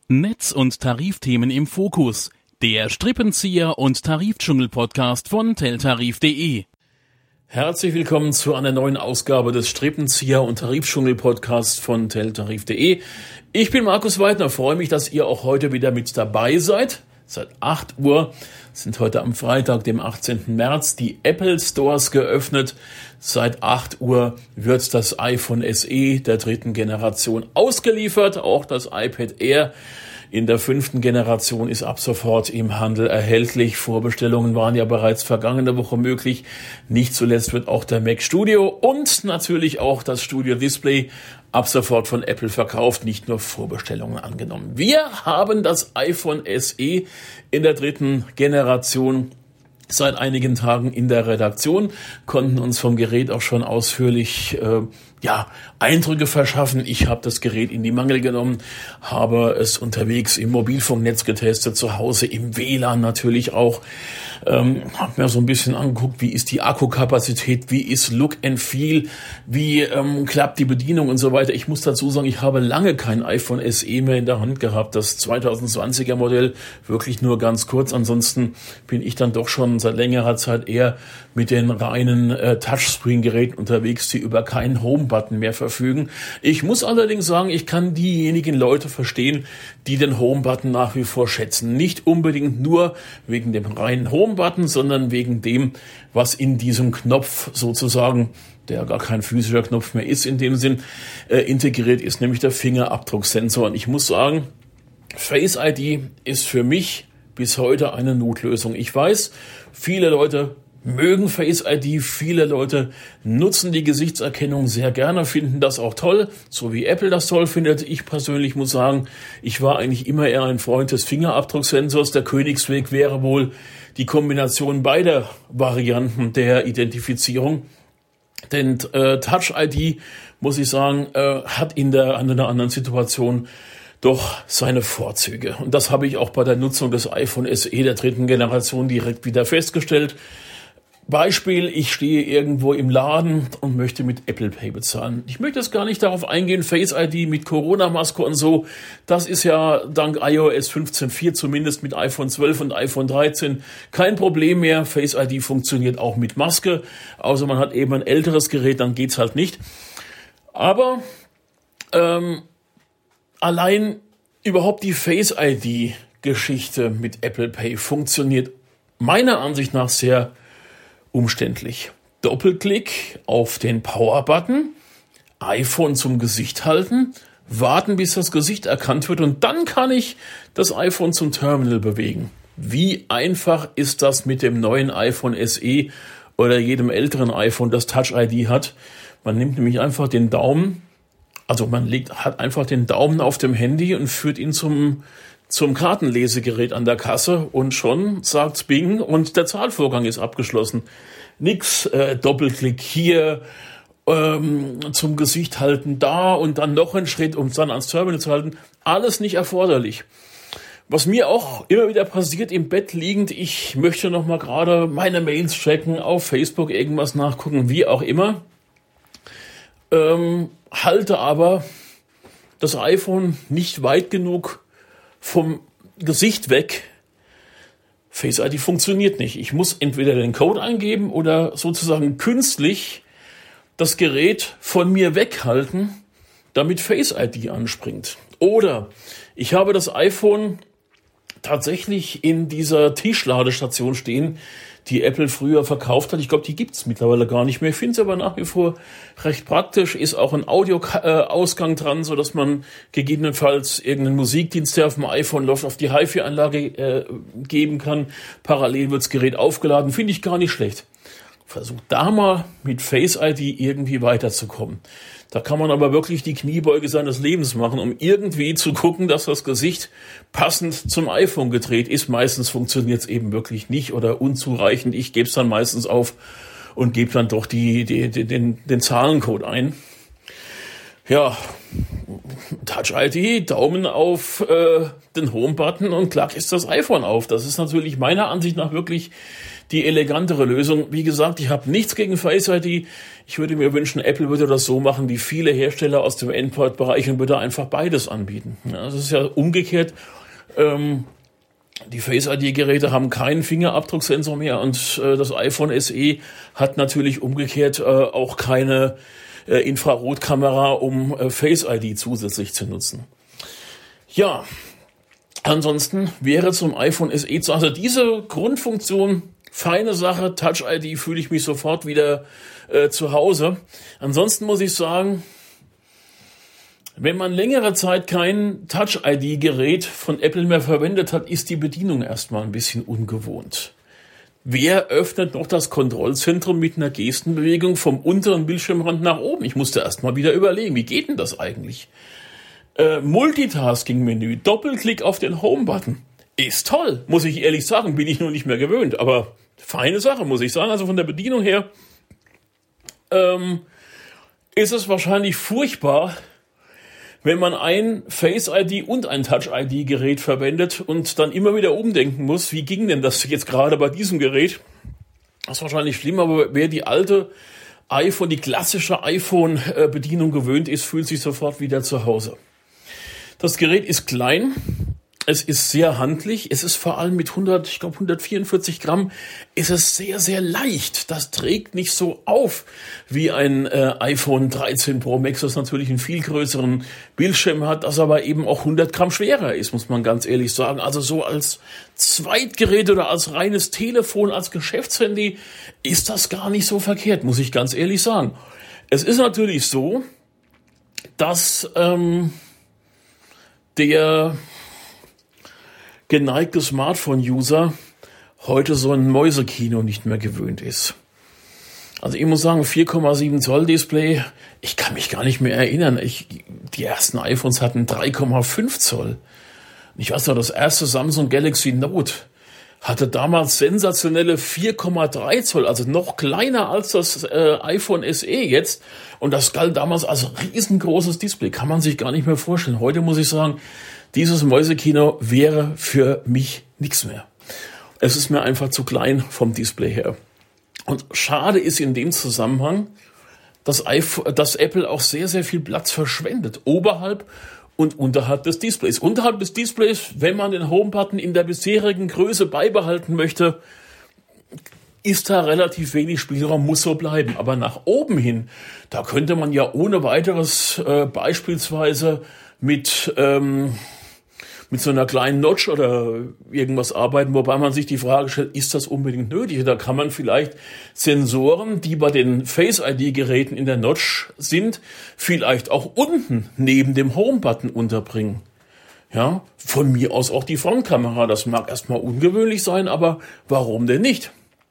Netz- und Tarifthemen im Fokus. Der Strippenzieher und Tarifdschungel-Podcast von teltarif.de. Herzlich willkommen zu einer neuen Ausgabe des Strippenzieher und Tarifdschungel-Podcasts von teltarif.de. Ich bin Markus Weidner, freue mich, dass ihr auch heute wieder mit dabei seid. Seit 8 Uhr sind heute am Freitag, dem 18. März, die Apple Stores geöffnet. Seit 8 Uhr wird das iPhone SE der 3. Generation ausgeliefert. Auch das iPad Air in der 5. Generation ist ab sofort im Handel erhältlich. Vorbestellungen waren ja bereits vergangene Woche möglich. Nicht zuletzt wird auch der Mac Studio und natürlich auch das Studio Display ab sofort von Apple verkauft, nicht nur Vorbestellungen angenommen. Wir haben das iPhone SE in der 3. Generation seit einigen Tagen in der Redaktion, konnten uns vom Gerät auch schon ausführlich Eindrücke verschaffen. Ich habe das Gerät in die Mangel genommen, habe es unterwegs im Mobilfunknetz getestet, zu Hause im WLAN natürlich auch. Habe mir so ein bisschen angeguckt, wie ist die Akkukapazität, wie ist Look and Feel, wie klappt die Bedienung und so weiter. Ich muss dazu sagen, ich habe lange kein iPhone SE mehr in der Hand gehabt. Das 2020er Modell wirklich nur ganz kurz. Ansonsten bin ich dann doch schon seit längerer Zeit eher mit den reinen Touchscreen-Geräten unterwegs, die über keinen Home-Button mehr verfügen. Ich muss allerdings sagen, ich kann diejenigen Leute verstehen, die den Home-Button nach wie vor schätzen. Nicht unbedingt nur wegen dem reinen Home-Button, sondern wegen dem, was in diesem Knopf sozusagen, der gar kein physischer Knopf mehr ist in dem Sinn, integriert ist, nämlich der Fingerabdrucksensor. Und ich muss sagen, Face ID ist für mich bis heute eine Notlösung. Ich weiß, viele Leute mögen Face ID, viele Leute nutzen die Gesichtserkennung sehr gerne, finden das auch toll, so wie Apple das toll findet. Ich persönlich muss sagen, ich war eigentlich immer eher ein Freund des Fingerabdrucksensors. Der Königsweg wäre wohl die Kombination beider Varianten der Identifizierung. Denn Touch ID, muss ich sagen, hat in einer anderen Situation doch seine Vorzüge. Und das habe ich auch bei der Nutzung des iPhone SE der 3. Generation direkt wieder festgestellt. Beispiel, ich stehe irgendwo im Laden und möchte mit Apple Pay bezahlen. Ich möchte jetzt gar nicht darauf eingehen, Face ID mit Corona-Maske und so. Das ist ja dank iOS 15.4 zumindest mit iPhone 12 und iPhone 13 kein Problem mehr. Face ID funktioniert auch mit Maske. Außer man hat eben ein älteres Gerät, dann geht's halt nicht. Aber allein überhaupt die Face ID-Geschichte mit Apple Pay funktioniert meiner Ansicht nach sehr umständlich. Doppelklick auf den Power-Button, iPhone zum Gesicht halten, warten, bis das Gesicht erkannt wird und dann kann ich das iPhone zum Terminal bewegen. Wie einfach ist das mit dem neuen iPhone SE oder jedem älteren iPhone, das Touch-ID hat? Man nimmt nämlich einfach den Daumen, hat einfach den Daumen auf dem Handy und führt ihn zum Kartenlesegerät an der Kasse und schon sagt's Bing und der Zahlvorgang ist abgeschlossen. Nix Doppelklick hier, zum Gesicht halten da und dann noch einen Schritt, um es dann ans Terminal zu halten. Alles nicht erforderlich. Was mir auch immer wieder passiert, im Bett liegend, ich möchte noch mal gerade meine Mails checken, auf Facebook irgendwas nachgucken, wie auch immer, halte aber das iPhone nicht weit genug vom Gesicht weg. Face ID funktioniert nicht. Ich muss entweder den Code eingeben oder sozusagen künstlich das Gerät von mir weghalten, damit Face ID anspringt. Oder ich habe das iPhone tatsächlich in dieser Tischladestation stehen, die Apple früher verkauft hat. Ich glaube, die gibt's mittlerweile gar nicht mehr. Ich finde es aber nach wie vor recht praktisch. Ist auch ein Audioausgang dran, so dass man gegebenenfalls irgendeinen Musikdienst, der auf dem iPhone läuft, auf die HiFi-Anlage geben kann. Parallel wirds Gerät aufgeladen. Finde ich gar nicht schlecht. Versucht da mal mit Face ID irgendwie weiterzukommen. Da kann man aber wirklich die Kniebeuge seines Lebens machen, um irgendwie zu gucken, dass das Gesicht passend zum iPhone gedreht ist. Meistens funktioniert es eben wirklich nicht oder unzureichend. Ich gebe es dann meistens auf und gebe dann doch den Zahlencode ein. Ja, Touch-ID, Daumen auf den Home-Button und klack ist das iPhone auf. Das ist natürlich meiner Ansicht nach wirklich die elegantere Lösung. Wie gesagt, ich habe nichts gegen Face ID. Ich würde mir wünschen, Apple würde das so machen wie viele Hersteller aus dem Android-Bereich und würde einfach beides anbieten. Ja, das ist ja umgekehrt. Die Face-ID-Geräte haben keinen Fingerabdrucksensor mehr und das iPhone SE hat natürlich umgekehrt auch keine Infrarotkamera, um Face-ID zusätzlich zu nutzen. Ja, ansonsten wäre zum iPhone SE also diese Grundfunktion, feine Sache, Touch-ID, fühle ich mich sofort wieder zu Hause. Ansonsten muss ich sagen, wenn man längere Zeit kein Touch-ID-Gerät von Apple mehr verwendet hat, ist die Bedienung erstmal ein bisschen ungewohnt. Wer öffnet noch das Kontrollzentrum mit einer Gestenbewegung vom unteren Bildschirmrand nach oben? Ich musste erstmal wieder überlegen, wie geht denn das eigentlich? Multitasking-Menü, Doppelklick auf den Home-Button. Ist toll, muss ich ehrlich sagen, bin ich nur nicht mehr gewöhnt. Aber feine Sache, muss ich sagen. Also von der Bedienung her ist es wahrscheinlich furchtbar, wenn man ein Face-ID und ein Touch-ID-Gerät verwendet und dann immer wieder umdenken muss, wie ging denn das jetzt gerade bei diesem Gerät? Das ist wahrscheinlich schlimm, aber wer die alte die klassische iPhone-Bedienung gewöhnt ist, fühlt sich sofort wieder zu Hause. Das Gerät ist klein, es ist sehr handlich, es ist vor allem mit 144 Gramm, ist es sehr, sehr leicht. Das trägt nicht so auf wie ein iPhone 13 Pro Max, das natürlich einen viel größeren Bildschirm hat, das aber eben auch 100 Gramm schwerer ist, muss man ganz ehrlich sagen. Also so als Zweitgerät oder als reines Telefon, als Geschäftshandy ist das gar nicht so verkehrt, muss ich ganz ehrlich sagen. Es ist natürlich so, dass der geneigte Smartphone-User heute so ein Mäusekino nicht mehr gewöhnt ist. Also ich muss sagen, 4,7 Zoll Display, ich kann mich gar nicht mehr erinnern. Die ersten iPhones hatten 3,5 Zoll. Ich weiß noch, das erste Samsung Galaxy Note hatte damals sensationelle 4,3 Zoll, also noch kleiner als das iPhone SE jetzt. Und das galt damals als riesengroßes Display, kann man sich gar nicht mehr vorstellen. Heute muss ich sagen, dieses Mäusekino wäre für mich nichts mehr. Es ist mir einfach zu klein vom Display her. Und schade ist in dem Zusammenhang, dass Apple auch sehr, sehr viel Platz verschwendet, oberhalb und unterhalb des Displays. Unterhalb des Displays, wenn man den Home-Button in der bisherigen Größe beibehalten möchte, ist da relativ wenig Spielraum, muss so bleiben. Aber nach oben hin, da könnte man ja ohne weiteres beispielsweise mit so einer kleinen Notch oder irgendwas arbeiten, wobei man sich die Frage stellt, ist das unbedingt nötig? Da kann man vielleicht Sensoren, die bei den Face-ID-Geräten in der Notch sind, vielleicht auch unten neben dem Home-Button unterbringen. Ja, von mir aus auch die Frontkamera. Das mag erstmal ungewöhnlich sein, aber warum denn nicht?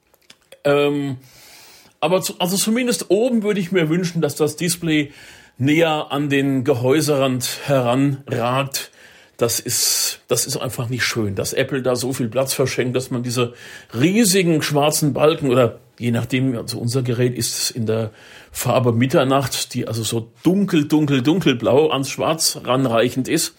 Also zumindest oben würde ich mir wünschen, dass das Display näher an den Gehäuserand heranragt. Das ist einfach nicht schön, dass Apple da so viel Platz verschenkt, dass man diese riesigen schwarzen Balken oder je nachdem, also unser Gerät ist in der Farbe Mitternacht, die also so dunkelblau ans Schwarz ranreichend ist.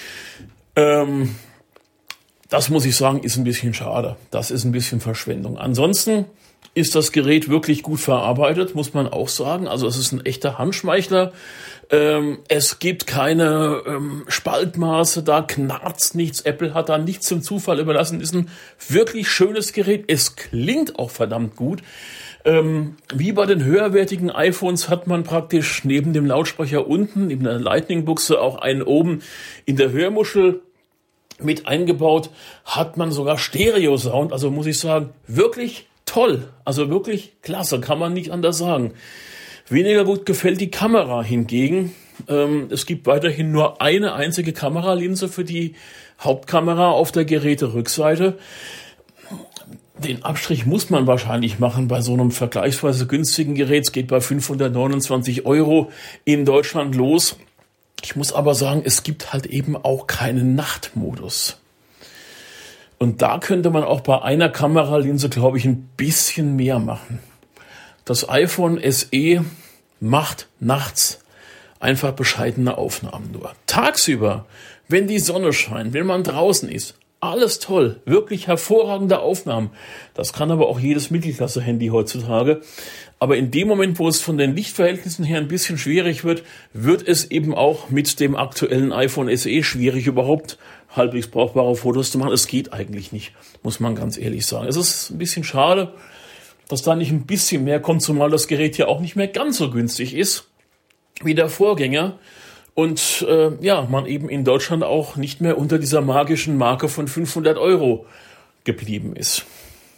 Das muss ich sagen, ist ein bisschen schade. Das ist ein bisschen Verschwendung. Ansonsten ist das Gerät wirklich gut verarbeitet, muss man auch sagen. Also es ist ein echter Handschmeichler. Es gibt keine Spaltmaße, da knarzt nichts. Apple hat da nichts zum Zufall überlassen. Ist ein wirklich schönes Gerät. Es klingt auch verdammt gut. Wie bei den höherwertigen iPhones hat man praktisch neben dem Lautsprecher unten, neben der Lightning-Buchse, auch einen oben in der Hörmuschel mit eingebaut. Hat man sogar Stereo-Sound. Also muss ich sagen, wirklich toll. Also wirklich klasse, kann man nicht anders sagen. Weniger gut gefällt die Kamera hingegen. Es gibt weiterhin nur eine einzige Kameralinse für die Hauptkamera auf der Geräterückseite. Den Abstrich muss man wahrscheinlich machen bei so einem vergleichsweise günstigen Gerät. Es geht bei 529 € in Deutschland los. Ich muss aber sagen, es gibt halt eben auch keinen Nachtmodus. Und da könnte man auch bei einer Kameralinse, glaube ich, ein bisschen mehr machen. Das iPhone SE macht nachts einfach bescheidene Aufnahmen nur. Tagsüber, wenn die Sonne scheint, wenn man draußen ist, alles toll, wirklich hervorragende Aufnahmen. Das kann aber auch jedes Mittelklasse-Handy heutzutage. Aber in dem Moment, wo es von den Lichtverhältnissen her ein bisschen schwierig wird, wird es eben auch mit dem aktuellen iPhone SE schwierig, überhaupt halbwegs brauchbare Fotos zu machen. Es geht eigentlich nicht, muss man ganz ehrlich sagen. Es ist ein bisschen schade, dass da nicht ein bisschen mehr kommt, zumal das Gerät ja auch nicht mehr ganz so günstig ist wie der Vorgänger. Und man eben in Deutschland auch nicht mehr unter dieser magischen Marke von 500 € geblieben ist.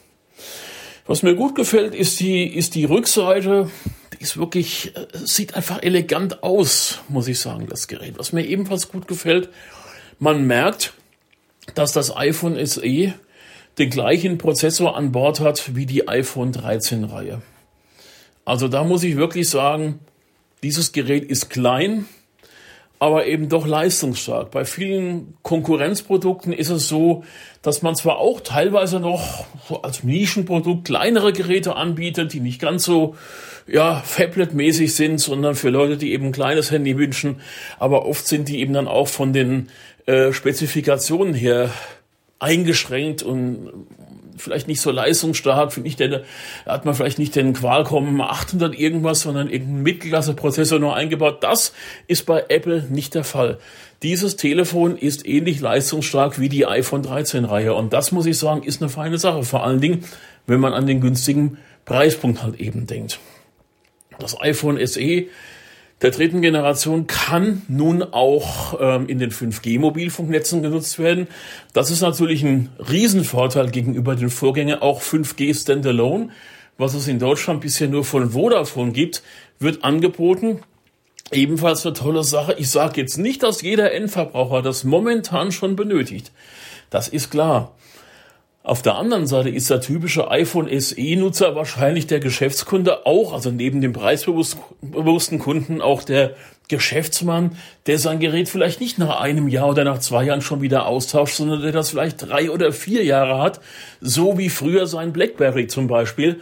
Was mir gut gefällt, ist die Rückseite. Die ist wirklich, sieht einfach elegant aus, muss ich sagen, das Gerät. Was mir ebenfalls gut gefällt, man merkt, dass das iPhone SE den gleichen Prozessor an Bord hat wie die iPhone 13-Reihe. Also da muss ich wirklich sagen, dieses Gerät ist klein, aber eben doch leistungsstark. Bei vielen Konkurrenzprodukten ist es so, dass man zwar auch teilweise noch so als Nischenprodukt kleinere Geräte anbietet, die nicht ganz so Phablet-mäßig sind, sondern für Leute, die eben ein kleines Handy wünschen. Aber oft sind die eben dann auch von den Spezifikationen her eingeschränkt und vielleicht nicht so leistungsstark. Da hat man vielleicht nicht den Qualcomm 800 irgendwas, sondern irgendeinen Mittelklasse-Prozessor nur eingebaut. Das ist bei Apple nicht der Fall. Dieses Telefon ist ähnlich leistungsstark wie die iPhone 13-Reihe. Und das, muss ich sagen, ist eine feine Sache. Vor allen Dingen, wenn man an den günstigen Preispunkt halt eben denkt. Das iPhone SE der dritten Generation kann nun auch in den 5G-Mobilfunknetzen genutzt werden. Das ist natürlich ein Riesenvorteil gegenüber den Vorgängern, auch 5G Standalone, was es in Deutschland bisher nur von Vodafone gibt, wird angeboten. Ebenfalls eine tolle Sache. Ich sage jetzt nicht, dass jeder Endverbraucher das momentan schon benötigt. Das ist klar. Auf der anderen Seite ist der typische iPhone SE-Nutzer wahrscheinlich der Geschäftskunde auch, also neben dem preisbewussten Kunden auch der Geschäftsmann, der sein Gerät vielleicht nicht nach einem Jahr oder nach 2 Jahren schon wieder austauscht, sondern der das vielleicht 3 oder 4 Jahre hat, so wie früher sein BlackBerry zum Beispiel.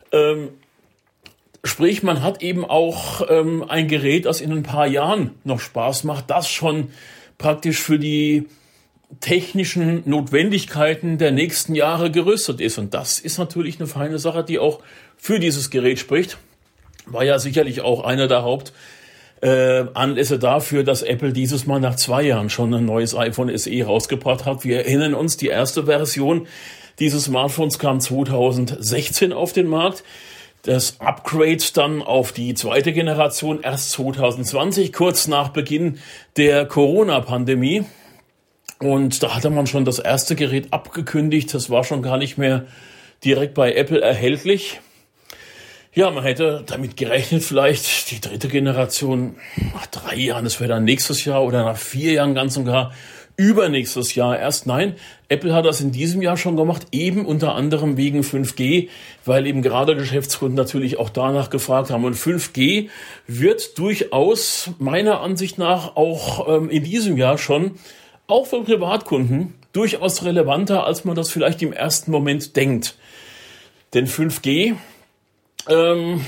Sprich, man hat eben auch ein Gerät, das in ein paar Jahren noch Spaß macht, das schon praktisch für die technischen Notwendigkeiten der nächsten Jahre gerüstet ist. Und das ist natürlich eine feine Sache, die auch für dieses Gerät spricht. War ja sicherlich auch einer der Hauptanlässe dafür, dass Apple dieses Mal nach 2 Jahren schon ein neues iPhone SE rausgebracht hat. Wir erinnern uns, die erste Version dieses Smartphones kam 2016 auf den Markt. Das Upgrade dann auf die zweite Generation erst 2020, kurz nach Beginn der Corona-Pandemie. Und da hatte man schon das erste Gerät abgekündigt. Das war schon gar nicht mehr direkt bei Apple erhältlich. Ja, man hätte damit gerechnet, vielleicht die dritte Generation nach 3 Jahren, das wäre dann nächstes Jahr oder nach 4 Jahren ganz und gar übernächstes Jahr erst. Nein, Apple hat das in diesem Jahr schon gemacht, eben unter anderem wegen 5G, weil eben gerade Geschäftskunden natürlich auch danach gefragt haben. Und 5G wird durchaus meiner Ansicht nach auch in diesem Jahr schon auch für Privatkunden durchaus relevanter, als man das vielleicht im ersten Moment denkt. Denn 5G, also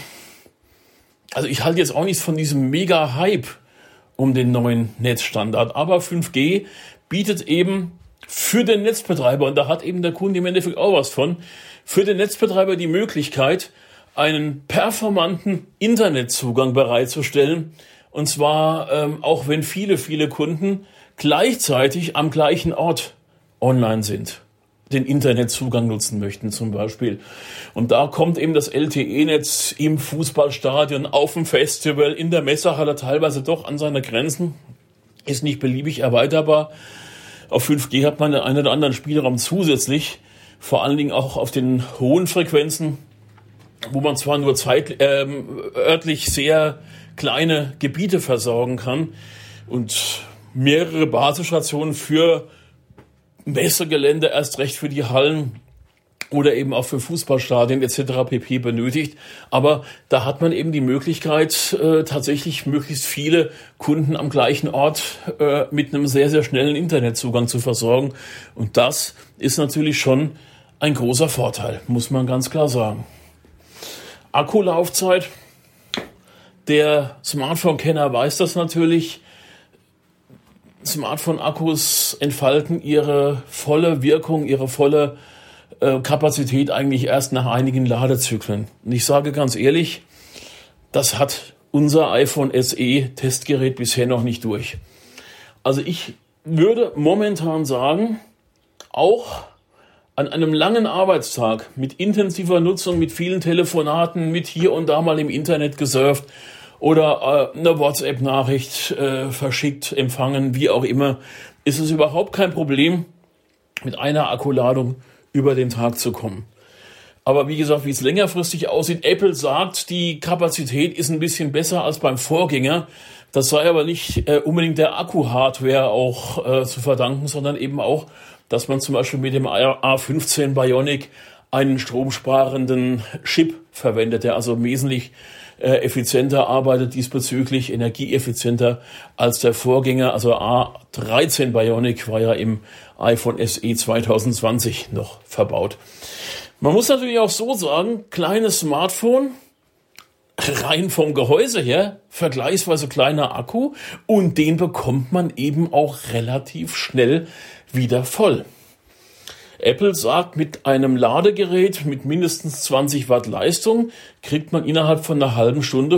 ich halte jetzt auch nichts von diesem Mega-Hype um den neuen Netzstandard, aber 5G bietet eben für den Netzbetreiber, und da hat eben der Kunde im Endeffekt auch was von, für den Netzbetreiber die Möglichkeit, einen performanten Internetzugang bereitzustellen, und zwar auch wenn viele Kunden gleichzeitig am gleichen Ort online sind, den Internetzugang nutzen möchten zum Beispiel. Und da kommt eben das LTE-Netz im Fußballstadion, auf dem Festival, in der Messehalle teilweise doch an seine Grenzen, ist nicht beliebig erweiterbar. Auf 5G hat man den einen oder anderen Spielraum zusätzlich, vor allen Dingen auch auf den hohen Frequenzen, wo man zwar nur örtlich sehr kleine Gebiete versorgen kann und mehrere Basisstationen für Messegelände, erst recht für die Hallen oder eben auch für Fußballstadien etc. pp. Benötigt. Aber da hat man eben die Möglichkeit, tatsächlich möglichst viele Kunden am gleichen Ort mit einem sehr, sehr schnellen Internetzugang zu versorgen. Und das ist natürlich schon ein großer Vorteil, muss man ganz klar sagen. Akkulaufzeit Der Smartphone-Kenner weiß das natürlich. Smartphone-Akkus entfalten ihre volle Wirkung, ihre volle Kapazität eigentlich erst nach einigen Ladezyklen. Und ich sage ganz ehrlich, das hat unser iPhone SE Testgerät bisher noch nicht durch. Also ich würde momentan sagen, auch an einem langen Arbeitstag mit intensiver Nutzung, mit vielen Telefonaten, mit hier und da mal im Internet gesurft oder eine WhatsApp-Nachricht verschickt, empfangen, wie auch immer, ist es überhaupt kein Problem, mit einer Akkuladung über den Tag zu kommen. Aber wie gesagt, wie es längerfristig aussieht, Apple sagt, die Kapazität ist ein bisschen besser als beim Vorgänger. Das sei aber nicht unbedingt der Akku-Hardware auch zu verdanken, sondern eben auch, dass man zum Beispiel mit dem A15 Bionic einen stromsparenden Chip verwendet, der also wesentlich effizienter arbeitet, diesbezüglich energieeffizienter als der Vorgänger. Also A13 Bionic war ja im iPhone SE 2020 noch verbaut. Man muss natürlich auch so sagen, kleines Smartphone, rein vom Gehäuse her, vergleichsweise kleiner Akku, und den bekommt man eben auch relativ schnell wieder voll. Apple sagt, mit einem Ladegerät mit mindestens 20 Watt Leistung kriegt man innerhalb von einer halben Stunde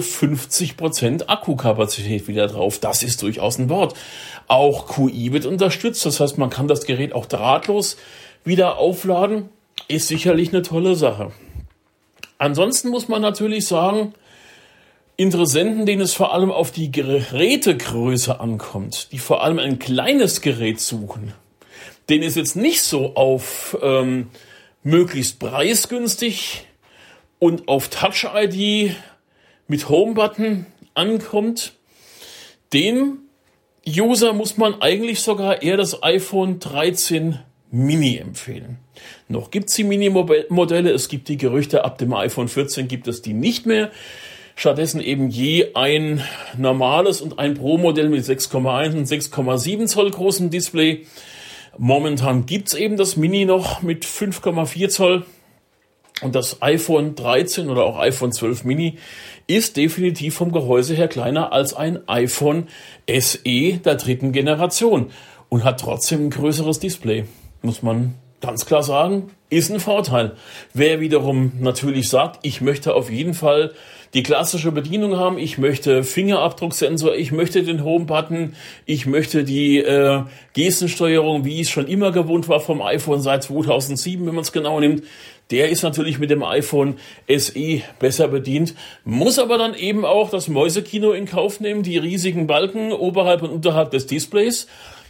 50% Akkukapazität wieder drauf. Das ist durchaus ein Wort. Auch QI wird unterstützt, das heißt, man kann das Gerät auch drahtlos wieder aufladen. Ist sicherlich eine tolle Sache. Ansonsten muss man natürlich sagen, Interessenten, denen es vor allem auf die Gerätegröße ankommt, die vor allem ein kleines Gerät suchen, denen es jetzt nicht so auf möglichst preisgünstig und auf Touch-ID mit Home-Button ankommt, dem User muss man eigentlich sogar eher das iPhone 13 Mini empfehlen. Noch gibt es die Mini-Modelle, es gibt die Gerüchte, ab dem iPhone 14 gibt es die nicht mehr. Stattdessen eben je ein normales und ein Pro-Modell mit 6,1 und 6,7 Zoll großem Display. Momentan gibt's eben das Mini noch mit 5,4 Zoll. Und das iPhone 13 oder auch iPhone 12 Mini ist definitiv vom Gehäuse her kleiner als ein iPhone SE der dritten Generation und hat trotzdem ein größeres Display. Muss man ganz klar sagen, ist ein Vorteil. Wer wiederum natürlich sagt, ich möchte auf jeden Fall die klassische Bedienung haben, ich möchte Fingerabdrucksensor, ich möchte den Home-Button, ich möchte die Gestensteuerung, wie es schon immer gewohnt war vom iPhone seit 2007, wenn man es genau nimmt, der ist natürlich mit dem iPhone SE besser bedient, muss aber dann eben auch das Mäusekino in Kauf nehmen, die riesigen Balken oberhalb und unterhalb des Displays.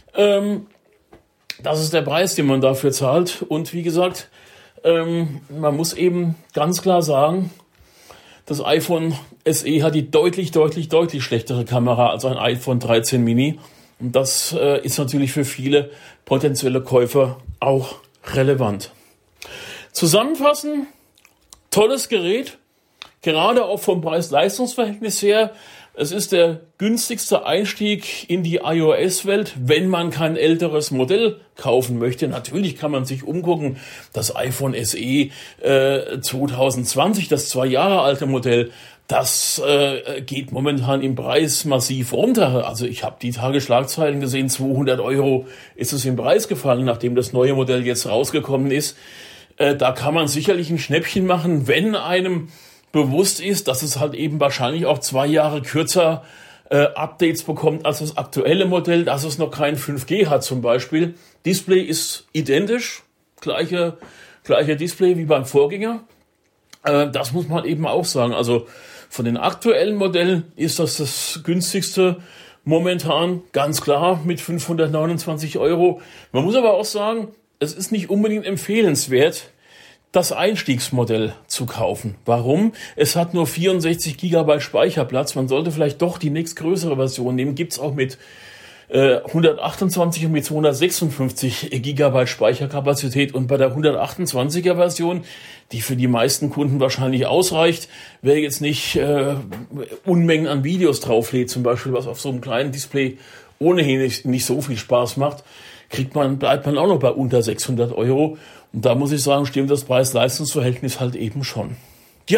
Das ist der Preis, den man dafür zahlt. Und wie gesagt, man muss eben ganz klar sagen, das iPhone SE hat die deutlich schlechtere Kamera als ein iPhone 13 Mini. Und das ist natürlich für viele potenzielle Käufer auch relevant. Zusammenfassend, tolles Gerät, gerade auch vom Preis-Leistungs-Verhältnis her. Es ist der günstigste Einstieg in die iOS-Welt, wenn man kein älteres Modell kaufen möchte. Natürlich kann man sich umgucken. Das iPhone SE 2020, das 2 Jahre alte Modell, das geht momentan im Preis massiv runter. Also ich habe die Tage Schlagzeilen gesehen, 200 € ist es im Preis gefallen, nachdem das neue Modell jetzt rausgekommen ist. Da kann man sicherlich ein Schnäppchen machen, wenn einem bewusst ist, dass es halt eben wahrscheinlich auch 2 Jahre kürzer Updates bekommt als das aktuelle Modell, dass es noch kein 5G hat zum Beispiel. Display ist identisch, gleiche Display wie beim Vorgänger. Das muss man eben auch sagen. Also von den aktuellen Modellen ist das günstigste momentan, ganz klar, mit 529 €. Man muss aber auch sagen, es ist nicht unbedingt empfehlenswert, das Einstiegsmodell zu kaufen. Warum? Es hat nur 64 GB Speicherplatz. Man sollte vielleicht doch die nächstgrößere Version nehmen. Gibt's auch mit 128 und mit 256 GB Speicherkapazität. Und bei der 128er Version, die für die meisten Kunden wahrscheinlich ausreicht, wer jetzt nicht Unmengen an Videos drauflädt, zum Beispiel, was auf so einem kleinen Display ohnehin nicht so viel Spaß macht, bleibt man auch noch bei unter 600 €. Und da muss ich sagen, stimmt das Preis-Leistungs-Verhältnis halt eben schon. Ja,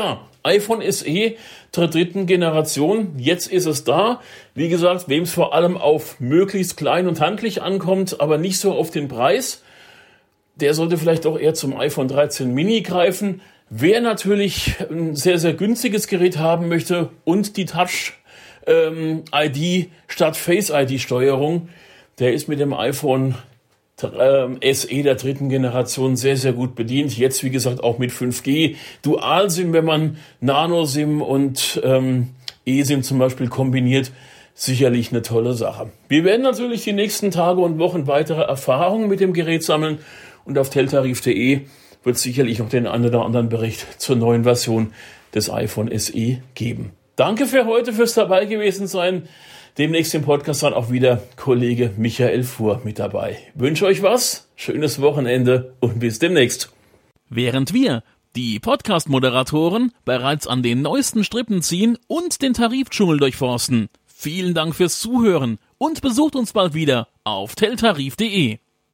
iPhone SE der 3. Generation, jetzt ist es da. Wie gesagt, wem es vor allem auf möglichst klein und handlich ankommt, aber nicht so auf den Preis, der sollte vielleicht auch eher zum iPhone 13 Mini greifen. Wer natürlich ein sehr, sehr günstiges Gerät haben möchte und die Touch-ID statt Face-ID-Steuerung, der ist mit dem iPhone SE der 3. Generation sehr, sehr gut bedient. Jetzt, wie gesagt, auch mit 5G. Dual-SIM, wenn man Nano-SIM und eSIM zum Beispiel kombiniert, sicherlich eine tolle Sache. Wir werden natürlich die nächsten Tage und Wochen weitere Erfahrungen mit dem Gerät sammeln und auf teltarif.de wird sicherlich noch den einen oder anderen Bericht zur neuen Version des iPhone SE geben. Danke für heute, fürs dabei gewesen sein. Demnächst im Podcast dann auch wieder Kollege Michael Fuhr mit dabei. Wünsche euch was, schönes Wochenende und bis demnächst. Während wir, die Podcast-Moderatoren, bereits an den neuesten Strippen ziehen und den Tarifdschungel durchforsten. Vielen Dank fürs Zuhören und besucht uns bald wieder auf teltarif.de.